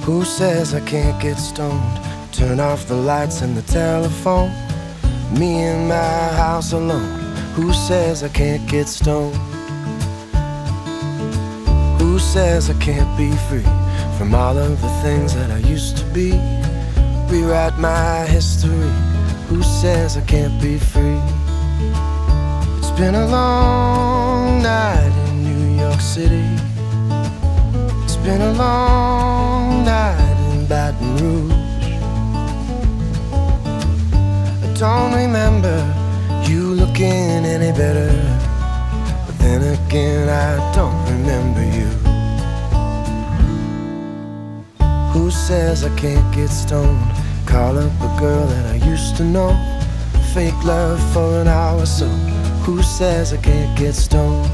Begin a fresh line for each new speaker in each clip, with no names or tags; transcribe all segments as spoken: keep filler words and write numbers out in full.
Who says I can't get stoned? Turn off the lights and the telephone. Me in my house alone. Who says I can't get stoned? Who says I can't be free from all of the things that I used to be? Rewrite my history. Who says I can't be free? It's been a long night in New York City. It's been a long night in Baton Rouge. I don't remember you looking any better, but then again I don't remember you. Who says I can't get stoned? Call up a girl that I used to know. Fake love for an hour or so. Who says I can't get stoned?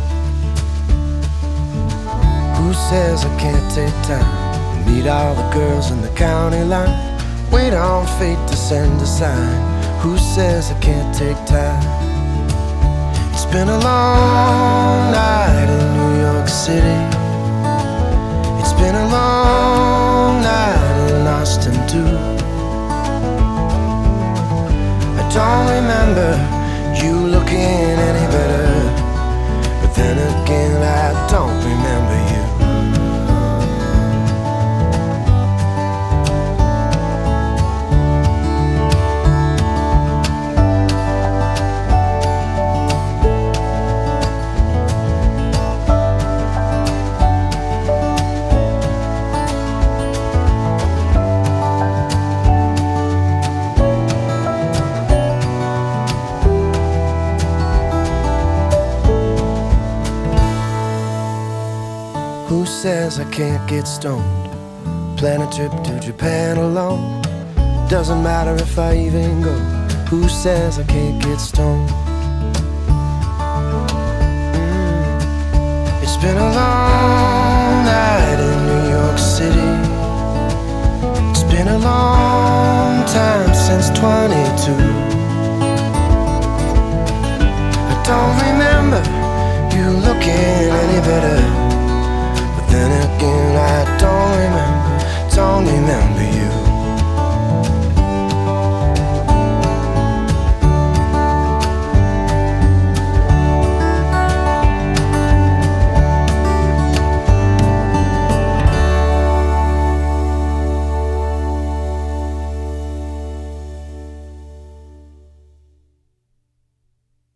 Who says I can't take time and meet all the girls in the county line? Wait on fate to send a sign. Who says I can't take time? It's been a long night in New York City. It's been a long night in Austin too. I don't remember you looking any better, but then again I don't remember you. Who says I can't get stoned? Plan a trip to Japan alone. Doesn't matter if I even go. Who says I can't get stoned? mm. It's been a long night in New York City. It's been a long time since twenty-two. I don't remember